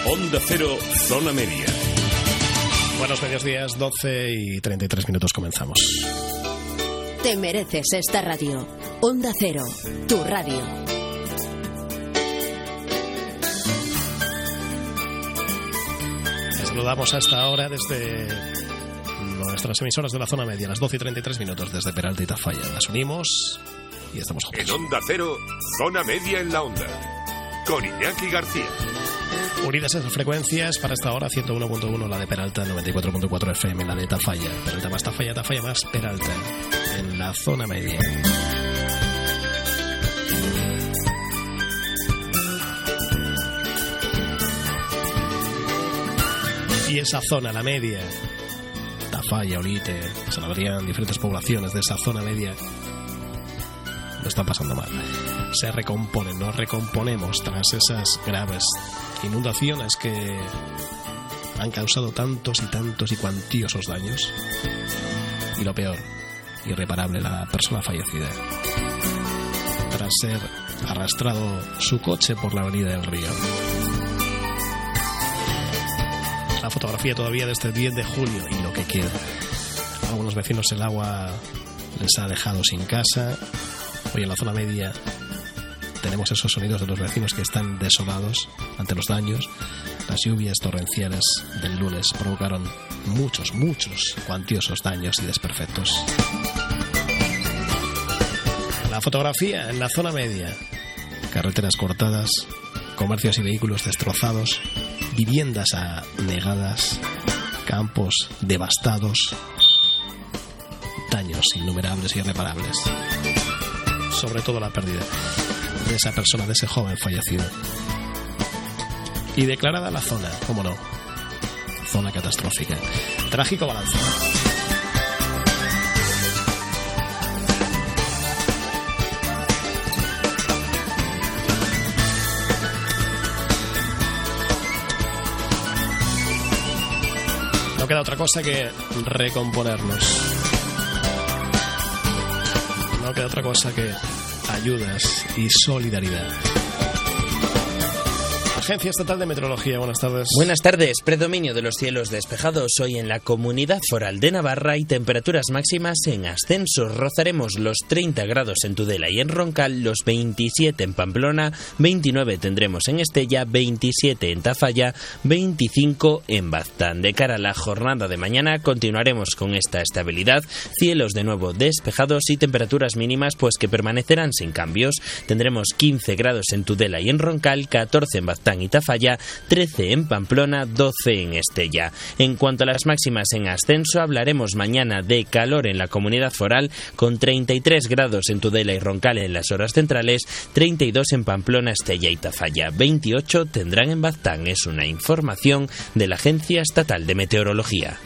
Onda Cero, Zona Media. Buenos mediodías, 12:33 comenzamos. Te mereces esta radio. Onda Cero, tu radio. Les saludamos a esta hora desde nuestras emisoras de la Zona Media, las 12:33 desde Peralta y Tafalla. Las unimos y estamos juntos. En Onda Cero, Zona Media en la Onda, con Iñaki García. Unidas esas frecuencias para esta hora, 101.1 la de Peralta, 94.4 FM la de Tafalla. Peralta más Tafalla, Tafalla más Peralta, en la Zona Media. Y esa zona, la media, Tafalla, Olite, San Adrián, diferentes poblaciones de esa zona media, lo están pasando mal. Se recomponen, nos recomponemos tras esas graves inundaciones que han causado tantos y cuantiosos daños. Y lo peor, irreparable, la persona fallecida tras ser arrastrado su coche por la avenida del Río. La fotografía todavía de este 10 de julio y lo que queda. A algunos vecinos el agua les ha dejado sin casa. Hoy en la Zona Media tenemos esos sonidos de los vecinos que están desolados ante los daños. Las lluvias torrenciales del lunes provocaron muchos cuantiosos daños y desperfectos. La fotografía en la Zona Media. Carreteras cortadas, comercios y vehículos destrozados, viviendas anegadas, campos devastados, daños innumerables y irreparables. Sobre todo la pérdida de esa persona, de ese joven fallecido. Y declarada la zona, cómo no, zona catastrófica. Trágico balance. No queda otra cosa que recomponernos. No queda otra cosa que ayudas y solidaridad. Agencia Estatal de Meteorología, buenas tardes. Buenas tardes. Predominio de los cielos despejados hoy en la Comunidad Foral de Navarra y temperaturas máximas en ascenso. Rozaremos los 30 grados en Tudela y en Roncal, los 27 en Pamplona, 29 tendremos en Estella, 27 en Tafalla, 25 en Baztán. De cara a la jornada de mañana continuaremos con esta estabilidad, cielos de nuevo despejados y temperaturas mínimas pues que permanecerán sin cambios. Tendremos 15 grados en Tudela y en Roncal, 14 en Baztán y Tafalla, 13 en Pamplona, 12 en Estella. En cuanto a las máximas en ascenso, hablaremos mañana de calor en la Comunidad Foral, con 33 grados en Tudela y Roncal en las horas centrales, 32 en Pamplona, Estella y Tafalla, 28 tendrán en Baztán. Es una información de la Agencia Estatal de Meteorología.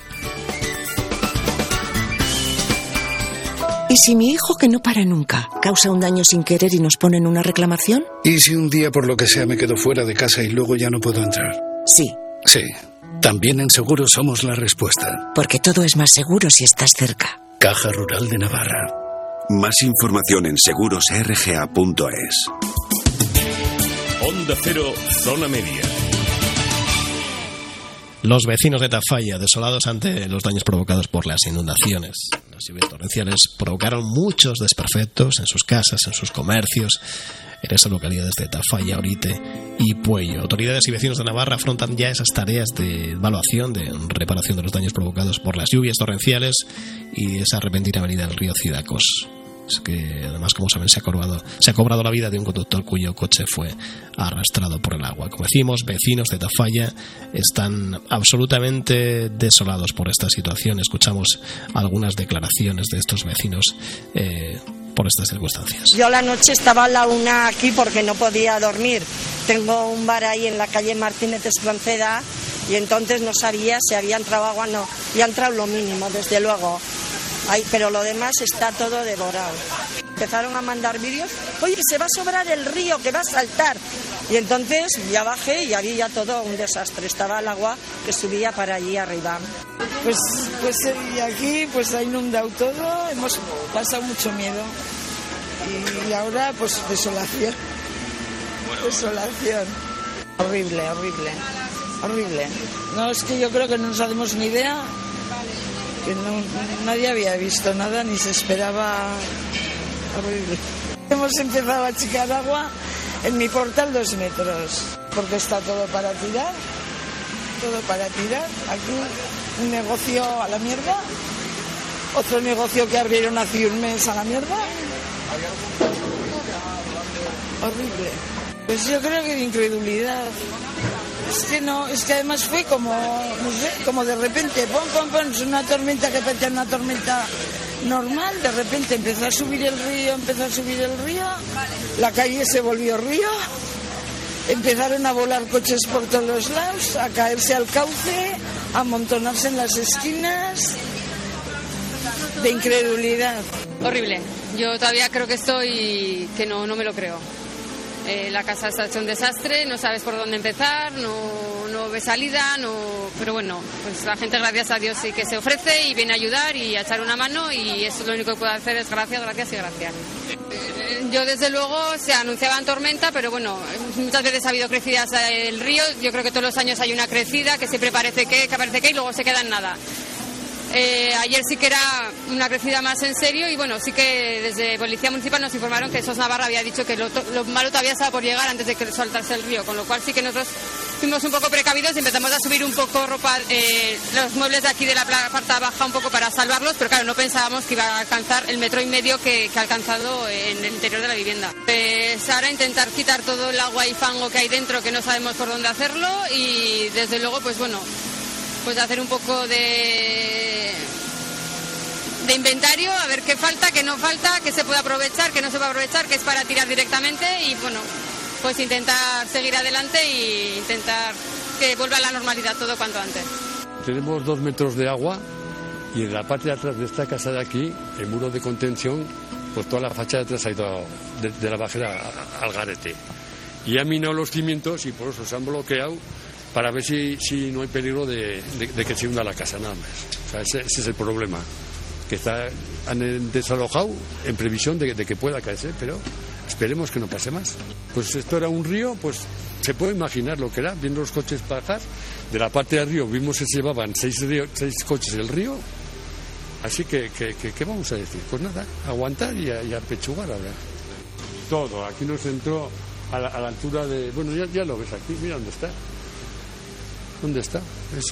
¿Y si mi hijo, que no para nunca, causa un daño sin querer y nos ponen una reclamación? ¿Y si un día por lo que sea me quedo fuera de casa y luego ya no puedo entrar? Sí. Sí. También en Seguros somos la respuesta. Porque todo es más seguro si estás cerca. Caja Rural de Navarra. Más información en segurosrga.es. Onda Cero, Zona Media. Los vecinos de Tafalla, desolados ante los daños provocados por las inundaciones. Las lluvias torrenciales provocaron muchos desperfectos en sus casas, en sus comercios, en esas localidades de Tafalla, Orite y Puello. Autoridades y vecinos de Navarra afrontan ya esas tareas de evaluación, de reparación de los daños provocados por las lluvias torrenciales y esa repentina venida del río Cidacos. Es que además, como saben, se ha cobrado la vida de un conductor cuyo coche fue arrastrado por el agua. Como decimos, vecinos de Tafalla están absolutamente desolados por esta situación. Escuchamos algunas declaraciones de estos vecinos por estas circunstancias. Yo la noche estaba a la 1 aquí porque no podía dormir. Tengo un bar ahí en la calle Martínez Espronceda y entonces no sabía si había entrado agua o no. Y ha entrado lo mínimo, desde luego. Ay, pero lo demás está todo devorado. Empezaron a mandar vídeos. Oye, se va a sobrar el río, que va a saltar. Y entonces ya bajé y había todo un desastre. Estaba el agua que subía para allí arriba. Pues y aquí pues ha inundado todo. Hemos pasado mucho miedo. Y ahora pues desolación. Desolación. Horrible, horrible. horrible. No, es que yo creo que no nos hacemos ni idea, que nadie había visto nada ni se esperaba. Horrible. Hemos empezado a achicar agua en mi portal 2 metros, porque está todo para tirar, Aquí un negocio a la mierda, otro negocio que abrieron hace un mes a la mierda. Horrible. Pues yo creo que de incredulidad. Es que además fue como, no sé, como de repente, pom, es una tormenta que parecía una tormenta normal, de repente empezó a subir el río, la calle se volvió río, empezaron a volar coches por todos los lados, a caerse al cauce, a amontonarse en las esquinas, de incredulidad. Horrible. Yo todavía creo que no me lo creo. La casa está hecha un desastre, no sabes por dónde empezar, no ves salida, pero bueno, pues la gente, gracias a Dios, sí que se ofrece y viene a ayudar y a echar una mano, y eso es lo único que puedo hacer, es gracias. Yo desde luego se anunciaban tormenta, pero bueno, muchas veces ha habido crecidas el río. Yo creo que todos los años hay una crecida que siempre parece que y luego se queda en nada. Ayer sí que era una crecida más en serio, y bueno, sí que desde Policía Municipal nos informaron que SOS Navarra había dicho que lo malo todavía estaba por llegar antes de que soltarse el río, con lo cual sí que nosotros fuimos un poco precavidos y empezamos a subir un poco los muebles de aquí de la parte baja un poco para salvarlos, pero claro, no pensábamos que iba a alcanzar el 1,5 metros que ha alcanzado en el interior de la vivienda. Pues ahora intentar quitar todo el agua y fango que hay dentro, que no sabemos por dónde hacerlo, y desde luego pues bueno, pues hacer un poco de inventario, a ver qué falta, qué no falta, qué se puede aprovechar, qué no se puede aprovechar, qué es para tirar directamente, y bueno, pues intentar seguir adelante e intentar que vuelva a la normalidad todo cuanto antes. Tenemos 2 metros de agua, y en la parte de atrás de esta casa de aquí, el muro de contención, pues toda la fachada de atrás ha ido de la bajera al garete. Y ha minado los cimientos y por eso se han bloqueado, para ver si no hay peligro de que se hunda la casa, nada más. O sea, ese es el problema, que han desalojado en previsión de que pueda caerse, pero esperemos que no pase más. Pues esto era un río, pues se puede imaginar lo que era, viendo los coches pasar. De la parte del río vimos que se llevaban 6 coches del río, así que ¿qué vamos a decir? Pues nada, aguantar y a pechugar ahora. Todo, aquí nos entró a la altura de... Bueno, ya lo ves aquí, mira dónde está. ¿Dónde está?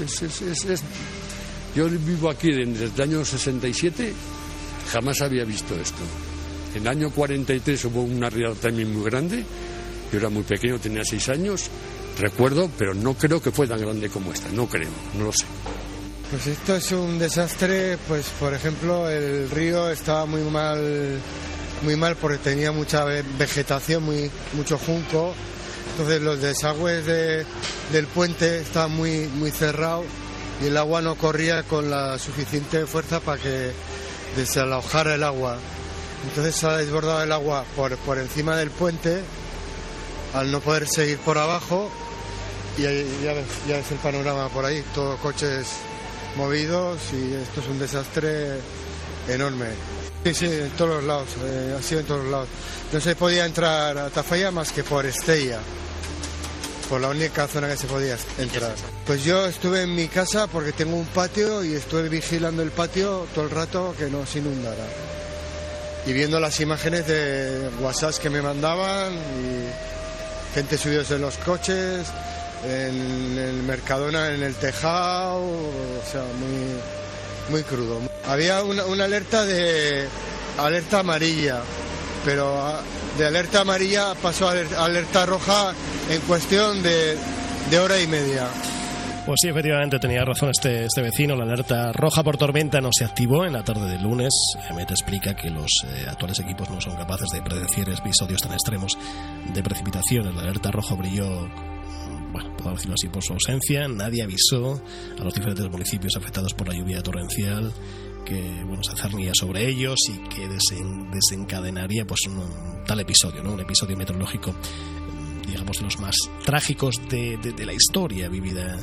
Yo vivo aquí desde el año 67, jamás había visto esto. En el año 43 hubo una riada también muy grande, yo era muy pequeño, tenía 6 años, recuerdo, pero no creo que fue tan grande como esta, no creo, no lo sé. Pues esto es un desastre, pues por ejemplo el río estaba muy mal porque tenía mucha vegetación, mucho junco. Entonces los desagües del puente estaban muy cerrados y el agua no corría con la suficiente fuerza para que desalojara el agua. Entonces se ha desbordado el agua por encima del puente, al no poder seguir por abajo, y ya ves el panorama por ahí, todos coches movidos, y esto es un desastre enorme. Sí, en todos los lados, ha sido en todos los lados. No se podía entrar a Tafalla más que por Estella, por la única zona que se podía entrar. Pues yo estuve en mi casa porque tengo un patio y estuve vigilando el patio todo el rato que no se inundara. Y viendo las imágenes de WhatsApp que me mandaban, y gente subidos en los coches, en el Mercadona, en el tejado, o sea, muy crudo. Había una alerta alerta amarilla, pero de alerta amarilla pasó a alerta roja en cuestión de hora y media. Pues sí, efectivamente tenía razón este vecino. La alerta roja por tormenta no se activó en la tarde del lunes. Met explica que los actuales equipos no son capaces de predecir episodios tan extremos de precipitaciones. La alerta roja brilló, bueno, podemos decirlo así, por su ausencia. Nadie avisó a los diferentes municipios afectados por la lluvia torrencial que, bueno, se cernía sobre ellos y que desencadenaría pues un tal episodio, ¿no? Un episodio meteorológico, digamos, de los más trágicos de la historia vivida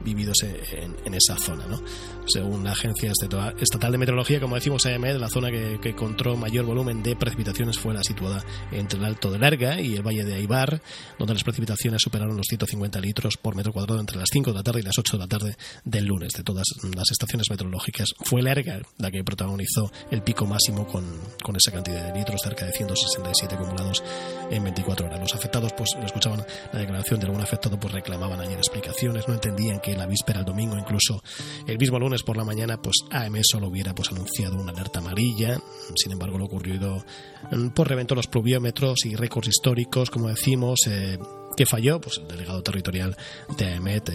vividos en esa zona, ¿no? Según la Agencia Estatal de Meteorología, como decimos, AEMET, la zona que encontró mayor volumen de precipitaciones fue la situada entre el Alto del Erga y el Valle de Aibar, donde las precipitaciones superaron los 150 litros por metro cuadrado entre las 5 de la tarde y las 8 de la tarde del lunes. De todas las estaciones meteorológicas, fue el Erga la que protagonizó el pico máximo con esa cantidad de litros, cerca de 167 acumulados en 24 horas. Los afectados, pues, escuchaban la declaración de algún afectado, pues reclamaban ayer explicaciones, no entendían que la víspera, el domingo, incluso el mismo lunes por la mañana, pues AEMET solo hubiera pues anunciado una alerta amarilla. Sin embargo, lo ocurrido pues reventó los pluviómetros y récords históricos, como decimos. ¿Qué falló? Pues el delegado territorial de AEMET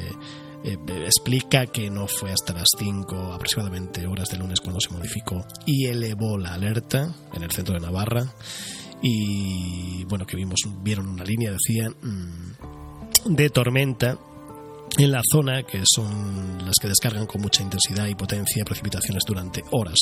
explica que no fue hasta las 5 aproximadamente horas del lunes cuando se modificó y elevó la alerta en el centro de Navarra. Y bueno, que vieron una línea, decían, de tormenta en la zona, que son las que descargan con mucha intensidad y potencia precipitaciones durante horas.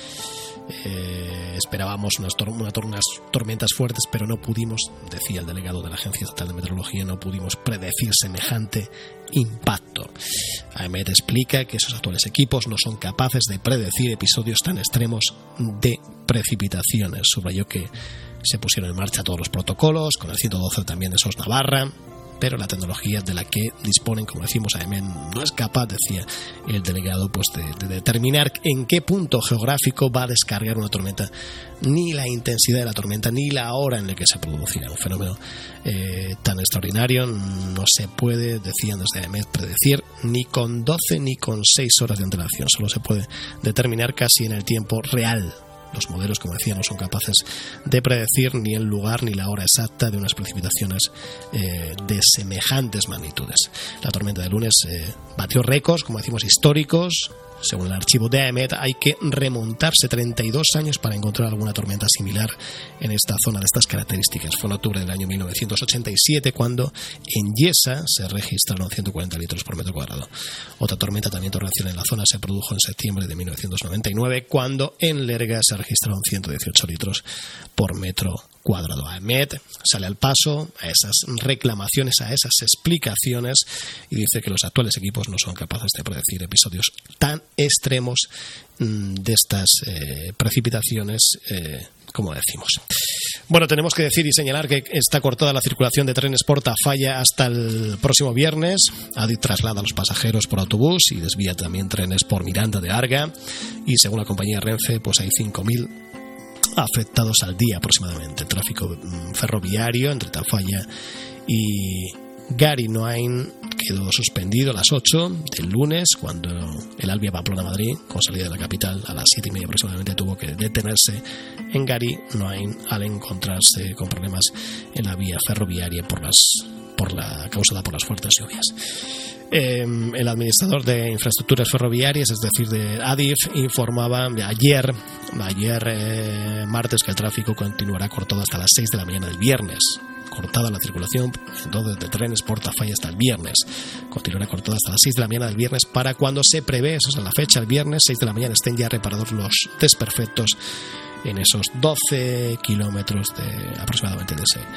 Esperábamos unas tormentas fuertes, pero no pudimos, decía el delegado de la Agencia Estatal de Meteorología, no pudimos predecir semejante impacto. AEMET explica que esos actuales equipos no son capaces de predecir episodios tan extremos de precipitaciones. Subrayó que se pusieron en marcha todos los protocolos, con el 112 también de SOS Navarra, pero la tecnología de la que disponen, como decimos, AEMET no es capaz, decía el delegado, pues de determinar en qué punto geográfico va a descargar una tormenta, ni la intensidad de la tormenta, ni la hora en la que se producirá. Un fenómeno tan extraordinario no se puede, decían desde AEMET, predecir ni con 12 ni con 6 horas de antelación. Solo se puede determinar casi en el tiempo real. Los modelos, como decía, no son capaces de predecir ni el lugar ni la hora exacta de unas precipitaciones de semejantes magnitudes. La tormenta de lunes batió récords, como decimos, históricos. Según el archivo de AEMET, hay que remontarse 32 años para encontrar alguna tormenta similar en esta zona de estas características. Fue en octubre del año 1987 cuando en Yesa se registraron 140 litros por metro cuadrado. Otra tormenta también torrencial en la zona se produjo en septiembre de 1999 cuando en Lerga se registraron 118 litros por metro cuadrado. AEMET sale al paso a esas reclamaciones, a esas explicaciones, y dice que los actuales equipos no son capaces de predecir episodios tan extremos de estas precipitaciones, como decimos. Bueno, tenemos que decir y señalar que está cortada la circulación de trenes por Tafalla hasta el próximo viernes. Adif traslada a los pasajeros por autobús y desvía también trenes por Miranda de Arga, y según la compañía Renfe, pues hay 5.000 afectados al día aproximadamente. El tráfico ferroviario entre Tafalla y Gari-Noain quedó suspendido a las 8 del lunes, cuando el Albia Pamplona-Madrid, con salida de la capital a las 7:30 aproximadamente, tuvo que detenerse en Gari-Noain al encontrarse con problemas en la vía ferroviaria causada por las fuertes lluvias. El administrador de infraestructuras ferroviarias, es decir, de Adif, informaba ayer martes que el tráfico continuará cortado hasta las 6 de la mañana del viernes. Cortada la circulación entonces de trenes por Tafalla hasta el viernes. Continuará cortada hasta las 6 de la mañana del viernes, para cuando se prevé, esa es la fecha, el viernes 6 de la mañana, estén ya reparados los desperfectos en esos 12 kilómetros aproximadamente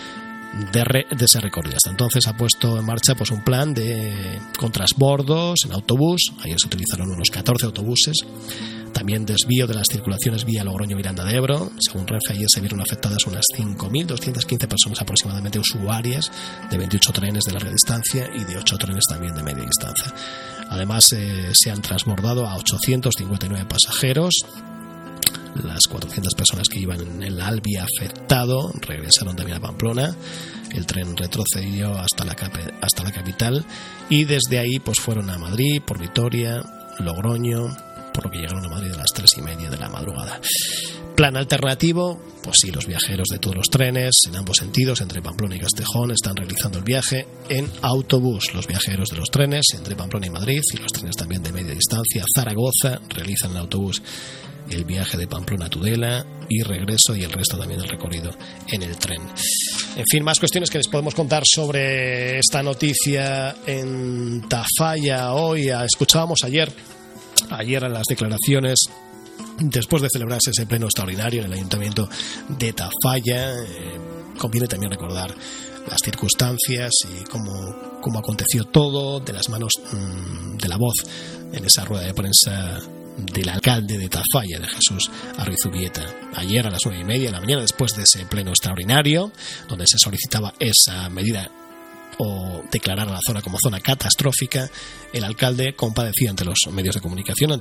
de ese recorrido. Hasta entonces ha puesto en marcha pues un plan con transbordos en autobús. Ayer se utilizaron unos 14 autobuses. También desvío de las circulaciones vía Logroño-Miranda de Ebro. Según Renfe, ayer se vieron afectadas unas 5.215 personas aproximadamente usuarias de 28 trenes de larga distancia y de 8 trenes también de media distancia. Además, se han transbordado a 859 pasajeros. Las 400 personas que iban en el Albia afectado regresaron también a Pamplona. El tren retrocedió hasta la capital, y desde ahí pues fueron a Madrid por Vitoria, Logroño, por lo que llegaron a Madrid a las 3:30 de la madrugada. Plan alternativo, pues sí, los viajeros de todos los trenes en ambos sentidos, entre Pamplona y Castejón, están realizando el viaje en autobús. Los viajeros de los trenes entre Pamplona y Madrid, y los trenes también de media distancia, Zaragoza, realizan en autobús el viaje de Pamplona a Tudela y regreso, y el resto también del recorrido en el tren. En fin, más cuestiones que les podemos contar sobre esta noticia en Tafalla hoy. Escuchábamos ayer en las declaraciones, después de celebrarse ese pleno extraordinario en el Ayuntamiento de Tafalla. Conviene también recordar las circunstancias y cómo aconteció todo, de las manos de la voz en esa rueda de prensa del alcalde de Tafalla, de Jesús Arrizubilleta, ayer a las 9:30 de la mañana, después de ese pleno extraordinario donde se solicitaba esa medida o declarar a la zona como zona catastrófica. El alcalde compadecía ante los medios de comunicación,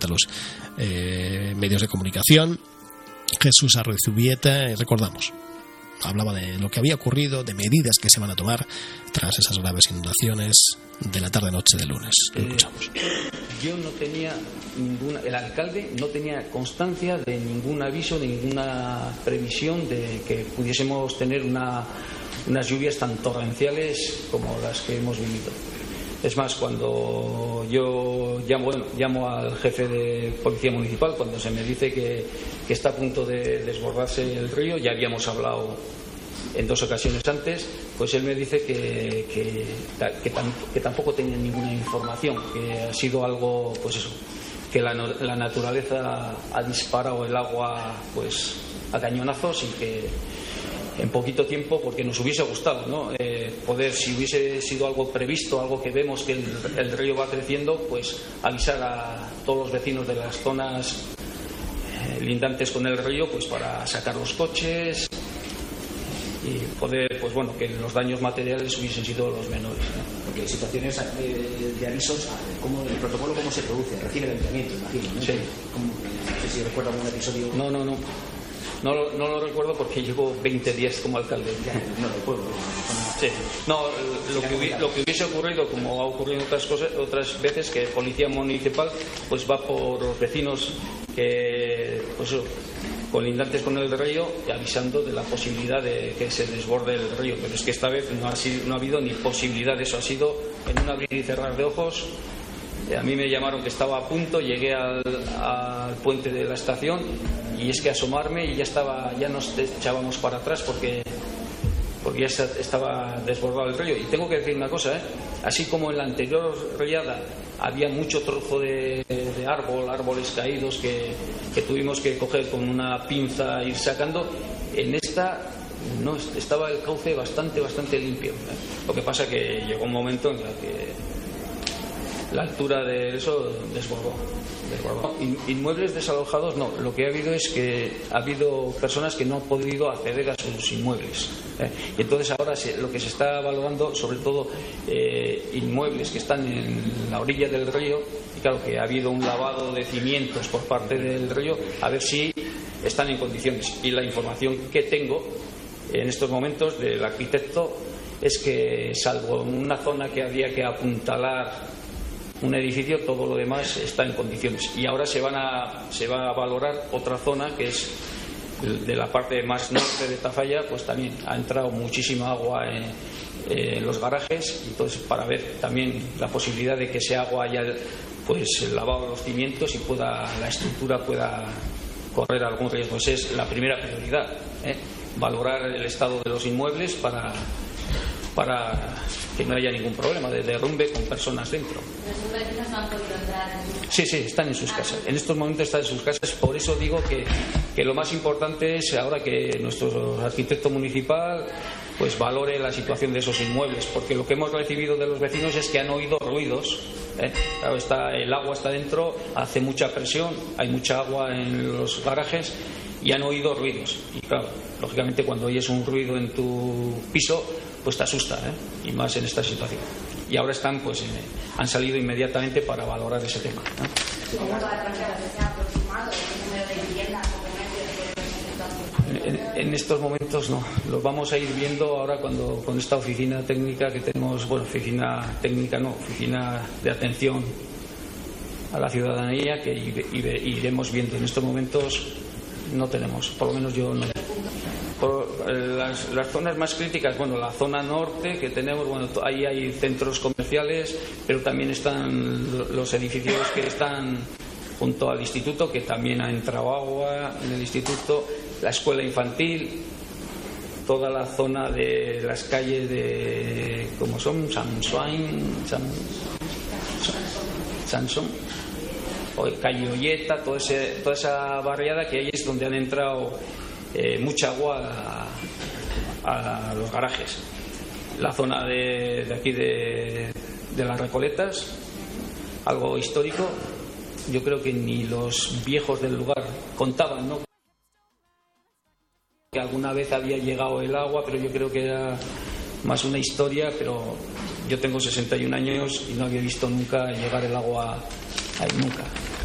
Jesús Arrizubilleta, recordamos, hablaba de lo que había ocurrido, de medidas que se van a tomar tras esas graves inundaciones de la tarde-noche del lunes. Lo escuchamos. Yo no tenía el alcalde no tenía constancia de ningún aviso, de ninguna previsión de que pudiésemos tener unas lluvias tan torrenciales como las que hemos vivido. Es más, cuando yo llamo al jefe de policía municipal, cuando se me dice que está a punto de desbordarse el río, ya habíamos hablado en 2 ocasiones antes, pues él me dice que tampoco tenía ninguna información, que ha sido algo, pues eso, que la naturaleza ha disparado el agua pues a cañonazos y que en poquito tiempo, porque nos hubiese gustado, ¿no? Poder, si hubiese sido algo previsto, algo que vemos que el río va creciendo, pues avisar a todos los vecinos de las zonas lindantes con el río, pues para sacar los coches y poder, pues bueno, que los daños materiales hubiesen sido los menores, ¿no? Porque situaciones de avisos, ¿cómo el protocolo cómo se produce? Recibe el ayuntamiento, imagino, ¿no? Sí. No sé si recuerda algún episodio. No lo recuerdo porque llevo 20 días como alcalde. No recuerdo. Sí. No, lo que hubiese ocurrido, como ha ocurrido otras veces, que policía municipal pues va por los vecinos que pues colindantes con el río y avisando de la posibilidad de que se desborde el río. Pero es que esta vez no ha habido ni posibilidad de eso. Ha sido en un abrir y cerrar de ojos. A mí me llamaron que estaba a punto, llegué al puente de la estación y es que asomarme y ya nos echábamos para atrás porque ya estaba desbordado el río. Y tengo que decir una cosa, así como en la anterior riada había mucho trozo de árboles caídos que tuvimos que coger con una pinza e ir sacando, en esta no estaba el cauce bastante limpio. Lo que pasa que llegó un momento en el que la altura de eso desbordó. Inmuebles desalojados no, lo que ha habido es que ha habido personas que no han podido acceder a sus inmuebles, y entonces ahora lo que se está valorando, sobre todo inmuebles que están en la orilla del río, y claro que ha habido un lavado de cimientos por parte del río, a ver si están en condiciones. Y la información que tengo en estos momentos del arquitecto es que, salvo en una zona que había que apuntalar un edificio, todo lo demás está en condiciones. Y ahora se va a valorar otra zona que es de la parte más norte de Tafalla, pues también ha entrado muchísima agua en los garajes, entonces para ver también la posibilidad de que ese agua haya pues lavado los cimientos y la estructura pueda correr algún riesgo. Esa es la primera prioridad, valorar el estado de los inmuebles para que no haya ningún problema de derrumbe con personas dentro. ¿Los vecinos no han podido entrar? Sí, están en sus casas. En estos momentos están en sus casas. Por eso digo que lo más importante es ahora que nuestro arquitecto municipal pues valore la situación de esos inmuebles, porque lo que hemos recibido de los vecinos es que han oído ruidos. Claro, el agua está dentro, hace mucha presión, hay mucha agua en los garajes y han oído ruidos. Y claro, lógicamente cuando oyes un ruido en tu piso, pues te asusta, y más en esta situación. Y ahora han salido inmediatamente para valorar ese tema. En estos momentos no, lo vamos a ir viendo ahora con esta oficina técnica que tenemos, oficina de atención a la ciudadanía, que iremos viendo. En estos momentos no tenemos, por lo menos yo no. Las zonas más críticas, la zona norte que tenemos, ahí hay centros comerciales, pero también están los edificios que están junto al instituto, que también ha entrado agua en el instituto, la escuela infantil, toda la zona de las calles de, ¿cómo son? Sansón, calle Olleta, toda esa barriada que ahí es donde han entrado mucha agua a los garajes. la zona de aquí de las Recoletas, algo histórico. Yo creo que ni los viejos del lugar contaban, ¿no?, que alguna vez había llegado el agua, pero yo creo que era más una historia. Pero yo tengo 61 años y no había visto nunca llegar el agua ahí, nunca,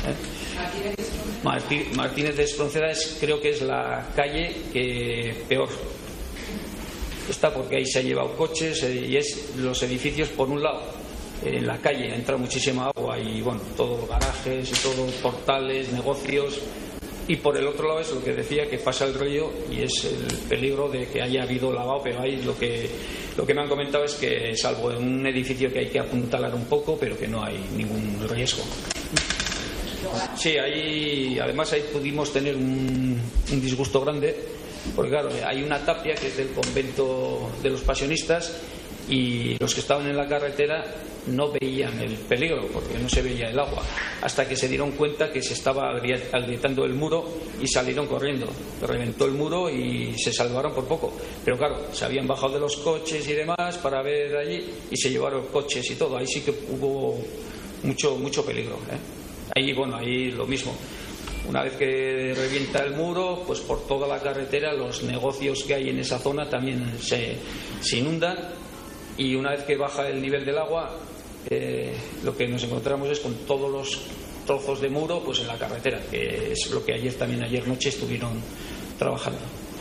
Martínez de Espronceda creo que es la calle que peor está, porque ahí se ha llevado coches y es los edificios. Por un lado, en la calle entra muchísima agua y bueno, todos garajes y todos portales, negocios, y por el otro lado es lo que decía, que pasa el río y es el peligro de que haya habido lavado. Pero ahí lo que me han comentado es que, salvo en un edificio que hay que apuntalar un poco, pero que no hay ningún riesgo. Sí, además ahí pudimos tener un disgusto grande, porque claro, hay una tapia que es del convento de los Pasionistas, y los que estaban en la carretera no veían el peligro porque no se veía el agua, hasta que se dieron cuenta que se estaba agrietando el muro y salieron corriendo. Reventó el muro y se salvaron por poco, pero claro, se habían bajado de los coches y demás para ver allí y se llevaron coches y todo. Ahí sí que hubo mucho peligro, Ahí lo mismo. Una vez que revienta el muro, pues por toda la carretera los negocios que hay en esa zona también se inundan. Y una vez que baja el nivel del agua, lo que nos encontramos es con todos los trozos de muro pues en la carretera, que es lo que ayer noche estuvieron trabajando.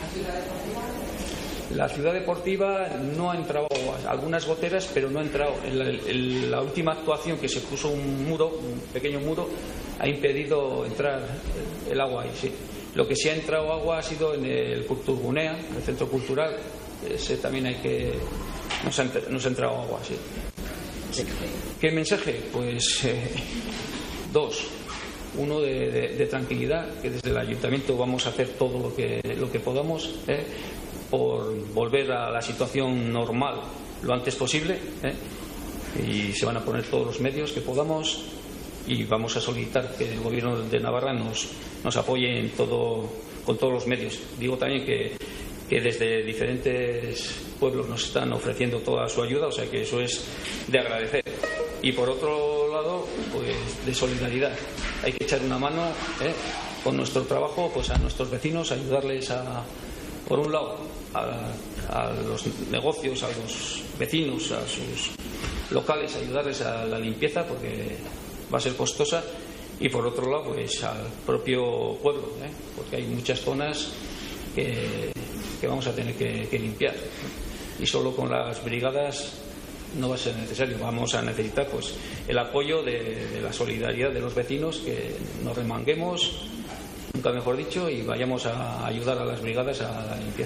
La ciudad deportiva no ha entrado agua, algunas goteras, pero no ha entrado. En la última actuación, que se puso un pequeño muro, ha impedido entrar el agua ahí, sí. Lo que sí ha entrado agua ha sido en el Culturgunea, el centro cultural. Ese también nos ha entrado agua, sí. ¿Qué mensaje? Pues dos. Uno de tranquilidad, que desde el ayuntamiento vamos a hacer todo lo que podamos por volver a la situación normal lo antes posible, y se van a poner todos los medios que podamos, y vamos a solicitar que el gobierno de Navarra nos apoye con todos los medios. Digo también que desde diferentes pueblos nos están ofreciendo toda su ayuda, o sea que eso es de agradecer. Y por otro lado, pues de solidaridad. Hay que echar una mano con nuestro trabajo pues a nuestros vecinos, ayudarles por un lado a los negocios, a los vecinos, a sus locales, ayudarles a la limpieza porque va a ser costosa, y por otro lado pues al propio pueblo, porque hay muchas zonas que vamos a tener que limpiar, y solo con las brigadas no va a ser necesario. Vamos a necesitar pues el apoyo de la solidaridad de los vecinos, que nos remanguemos, nunca mejor dicho, y vayamos a ayudar a las brigadas a la limpieza.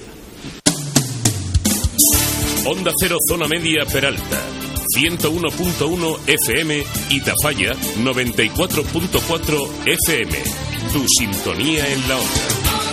Onda Cero Zona Media Peralta, 101.1 FM y Tafalla 94.4 FM. Tu sintonía en la onda.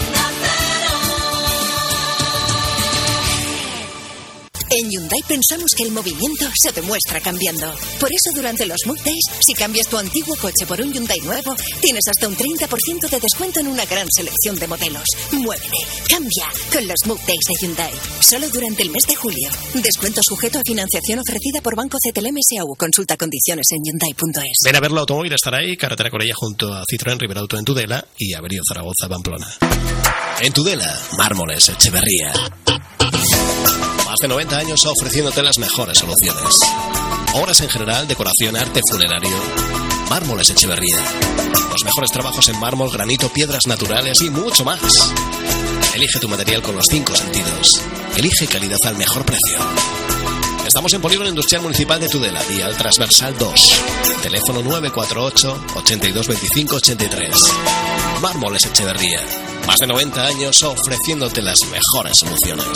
En Hyundai pensamos que el movimiento se demuestra cambiando. Por eso durante los Mood Days, si cambias tu antiguo coche por un Hyundai nuevo, tienes hasta un 30% de descuento en una gran selección de modelos. Muévete, cambia con los Mood Days de Hyundai. Solo durante el mes de julio. Descuento sujeto a financiación ofrecida por Banco CTLM S.A.U. Consulta condiciones en Hyundai.es. Ven a ver la automóvil, estará ahí, carretera Corella junto a Citroën Riberauto en Tudela y Averío Zaragoza Pamplona. En Tudela, Mármoles Echeverría. Más de 90 años ofreciéndote las mejores soluciones. Obras en general, decoración, arte funerario. Mármoles Echeverría. Los mejores trabajos en mármol, granito, piedras naturales y mucho más. Elige tu material con los 5 sentidos. Elige calidad al mejor precio. Estamos en Polígono Industrial Municipal de Tudela, Vial Transversal 2. Teléfono 948 82 25 83. Mármoles Echeverría. Más de 90 años ofreciéndote las mejores soluciones.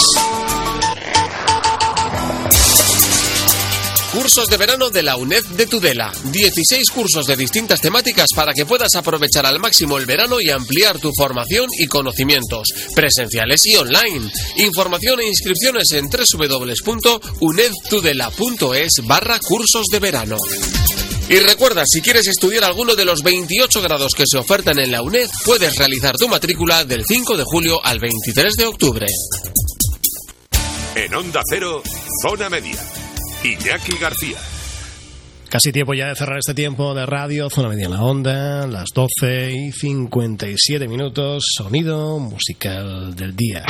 Cursos de verano de la UNED de Tudela. 16 cursos de distintas temáticas para que puedas aprovechar al máximo el verano y ampliar tu formación y conocimientos, presenciales y online. Información e inscripciones en www.unedtudela.es/cursos de verano. Y recuerda, si quieres estudiar alguno de los 28 grados que se ofertan en la UNED, puedes realizar tu matrícula del 5 de julio al 23 de octubre. En Onda Cero, Zona Media. Iñaki García. Casi tiempo ya de cerrar este tiempo de radio, Zona Media en la Onda, las 12:57, sonido musical del día.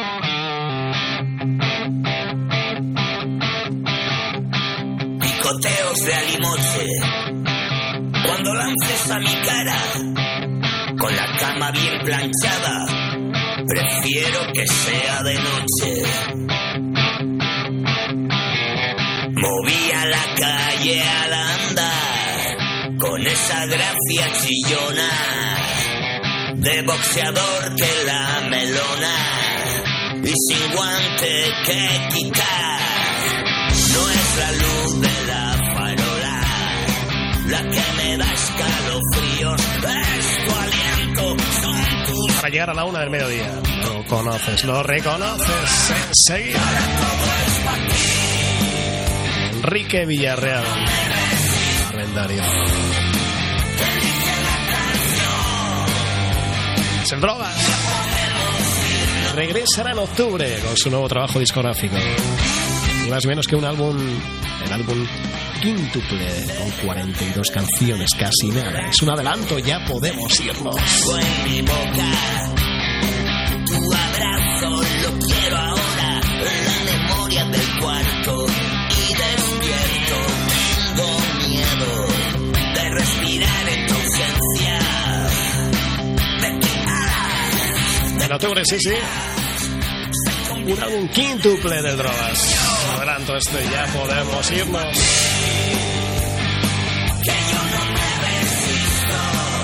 Picoteos de alimoche, cuando lances a mi cara, con la cama bien planchada, prefiero que sea de noche. Movía la calle al andar, con esa gracia chillona, de boxeador que la melona, y sin guante que quitar. No es la luz de la farola la que me da escalofríos, es tu aliento, son tus... Para llegar a la 1 del mediodía, lo conoces, lo reconoces enseguida. Enrique Villarreal, arrendario. Sin drogas. Regresará en octubre con su nuevo trabajo discográfico. Ni más menos que el álbum quíntuple con 42 canciones, casi nada. Es un adelanto, ya podemos irnos. En mi boca, tu abrazo lo quiero ahora, la memoria del cuarto. Tengo miedo de respirar en tu ausencia. En octubre, sí. Un álbum quíntuple de drogas. Adelanto este, ya podemos irnos. Que yo no me resisto.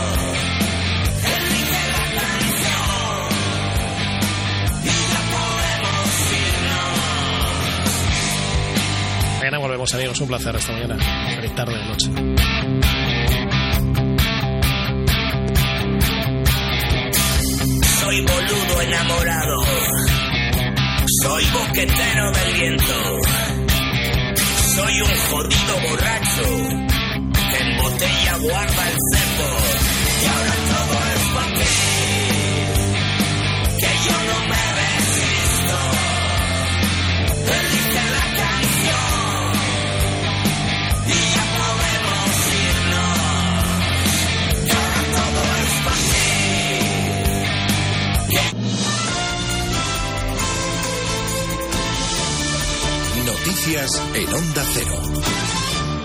Elige la canción y ya podemos irnos. Mañana volvemos, amigos. Un placer esta mañana. Feliz tarde de noche. Soy boludo enamorado, soy boquetero del viento, soy un jodido borracho que en botella guarda el cepo. Y ahora todo es para ti, que yo no me resisto. Elige la canción y ya podemos irnos. Y ahora todo es para ti. Noticias en Onda Cero.